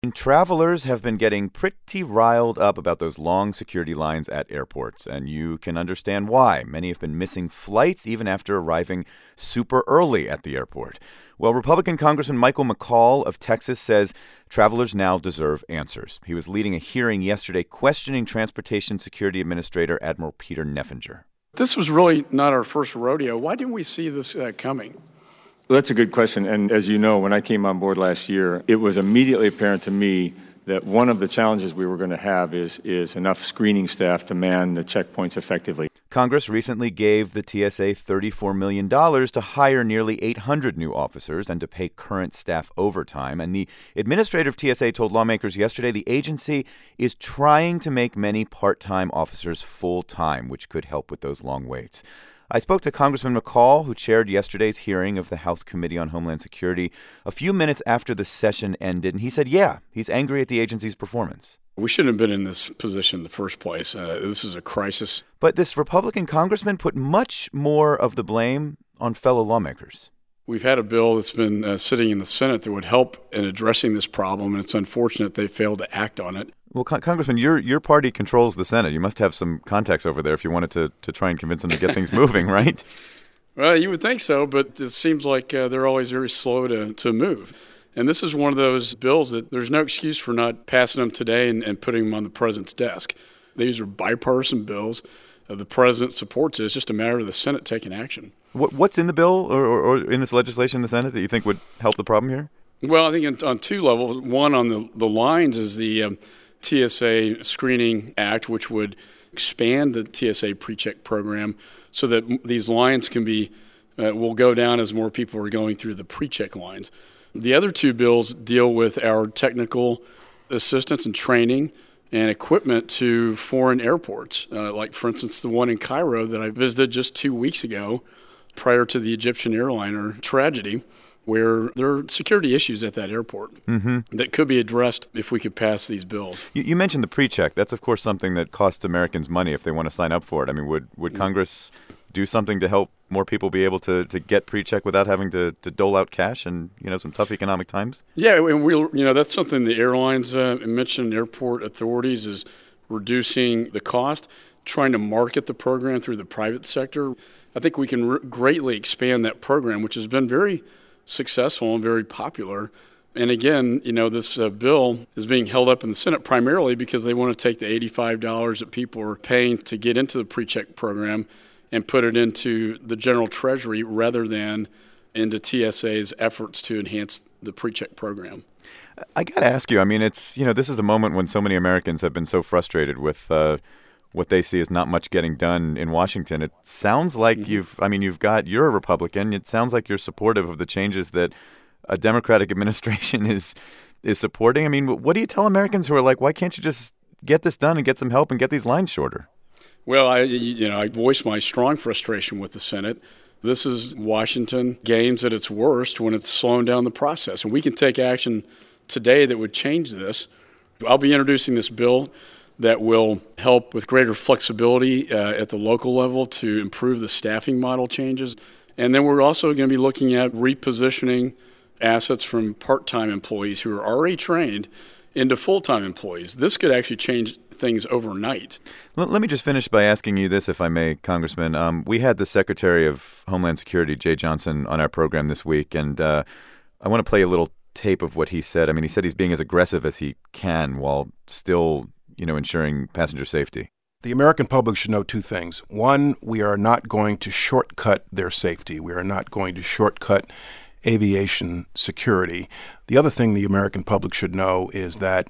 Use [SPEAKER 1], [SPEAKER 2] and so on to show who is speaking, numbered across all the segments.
[SPEAKER 1] And travelers have been getting pretty riled up about those long security lines at airports, and you can understand why. Many have been missing flights even after arriving super early at the airport. Well, Republican Congressman Michael McCaul of Texas says travelers now deserve answers. He was leading a hearing yesterday questioning Transportation Security Administrator Admiral Peter Neffenger.
[SPEAKER 2] This was really not our first rodeo. Why didn't we see this coming?
[SPEAKER 3] Well, that's a good question. And as you know, when I came on board last year, it was immediately apparent to me that one of the challenges we were going to have is enough screening staff to man the checkpoints effectively.
[SPEAKER 1] Congress recently gave the TSA $34 million to hire nearly 800 new officers and to pay current staff overtime. And the administrator of TSA told lawmakers yesterday the agency is trying to make many part-time officers full-time, which could help with those long waits. I spoke to Congressman McCaul, who chaired yesterday's hearing of the House Committee on Homeland Security, a few minutes after the session ended, and he said, he's angry at the agency's performance.
[SPEAKER 2] We shouldn't have been in this position in the first place. This is a crisis.
[SPEAKER 1] But this Republican congressman put much more of the blame on fellow lawmakers.
[SPEAKER 2] We've had a bill that's been sitting in the Senate that would help in addressing this problem, and it's unfortunate they failed to act on it.
[SPEAKER 1] Well, Congressman, your party controls the Senate. You must have some contacts over there if you wanted to try and convince them to get things moving, right?
[SPEAKER 2] Well, you would think so, but it seems like they're always very slow to move. And this is one of those bills that there's no excuse for not passing them today and putting them on the president's desk. These are bipartisan bills. The president supports it. It's just a matter of the Senate taking action.
[SPEAKER 1] What's in the bill or in this legislation in the Senate that you think would help the problem here?
[SPEAKER 2] Well, I think on two levels. One, on the lines is the TSA Screening Act, which would expand the TSA PreCheck program so that these lines will go down as more people are going through the PreCheck lines. The other two bills deal with our technical assistance and training and equipment to foreign airports, like, for instance, the one in Cairo that I visited just 2 weeks ago prior to the Egyptian airliner tragedy, where there are security issues at that airport that could be addressed if we could pass these bills.
[SPEAKER 1] You mentioned the PreCheck. That's, of course, something that costs Americans money if they want to sign up for it. I mean, would Congress do something to help more people be able to get PreCheck without having to dole out cash and, some tough economic times?
[SPEAKER 2] Yeah, and that's something the airlines mentioned, airport authorities, is reducing the cost, trying to market the program through the private sector. I think we can greatly expand that program, which has been very successful and very popular. And again, this bill is being held up in the Senate primarily because they want to take the $85 that people are paying to get into the PreCheck program and put it into the general treasury rather than into TSA's efforts to enhance the PreCheck program.
[SPEAKER 1] I got to ask you, I mean, it's, this is a moment when so many Americans have been so frustrated with what they see as not much getting done in Washington. It sounds like you're a Republican. It sounds like you're supportive of the changes that a Democratic administration is supporting. I mean, what do you tell Americans who are like, why can't you just get this done and get some help and get these lines shorter?
[SPEAKER 2] Well, I voiced my strong frustration with the Senate. This is Washington games at its worst when it's slowing down the process. And we can take action today that would change this. I'll be introducing this bill that will help with greater flexibility at the local level to improve the staffing model changes. And then we're also going to be looking at repositioning assets from part-time employees who are already trained into full-time employees. This could actually change things overnight.
[SPEAKER 1] Let me just finish by asking you this, if I may, Congressman. We had the Secretary of Homeland Security, Jeh Johnson, on our program this week, and I want to play a little tape of what he said. I mean, he said he's being as aggressive as he can while still, ensuring passenger safety.
[SPEAKER 4] The American public should know two things. One, we are not going to shortcut their safety. We are not going to shortcut aviation security. The other thing the American public should know is that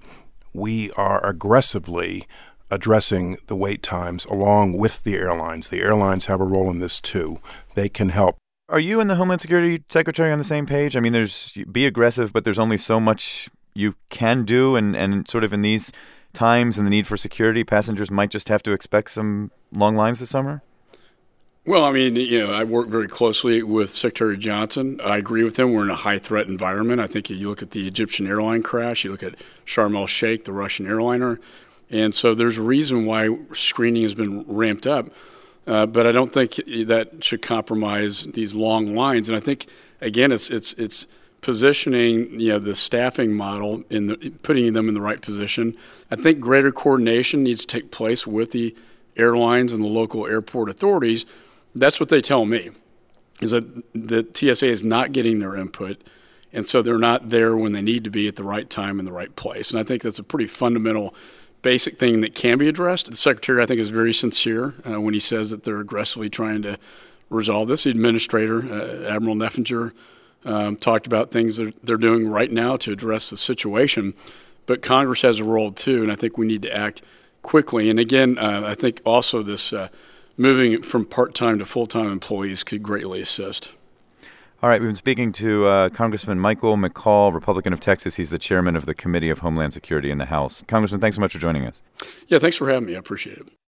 [SPEAKER 4] we are aggressively addressing the wait times along with the airlines. The airlines have a role in this too. They can help.
[SPEAKER 1] Are you and the Homeland Security Secretary on the same page? I mean, be aggressive, but there's only so much you can do, and sort of in these times and the need for security, passengers might just have to expect some long lines this summer?
[SPEAKER 2] Well, I mean, I work very closely with Secretary Johnson. I agree with him. We're in a high-threat environment. I think you look at the Egyptian airline crash, you look at Sharm el-Sheikh, the Russian airliner, and so there's a reason why screening has been ramped up. But I don't think that should compromise these long lines. And I think, again, it's positioning, the staffing model putting them in the right position. I think greater coordination needs to take place with the airlines and the local airport authorities. That's what they tell me, is that the TSA is not getting their input, and so they're not there when they need to be at the right time in the right place. And I think that's a pretty fundamental, basic thing that can be addressed. The Secretary, I think, is very sincere when he says that they're aggressively trying to resolve this. The Administrator, Admiral Neffinger, talked about things that they're doing right now to address the situation. But Congress has a role, too, and I think we need to act quickly. And again, I think also this moving from part-time to full-time employees could greatly assist.
[SPEAKER 1] All right, we've been speaking to Congressman Michael McCaul, Republican of Texas. He's the chairman of the Committee of Homeland Security in the House. Congressman, thanks so much for joining us.
[SPEAKER 2] Yeah, thanks for having me. I appreciate it.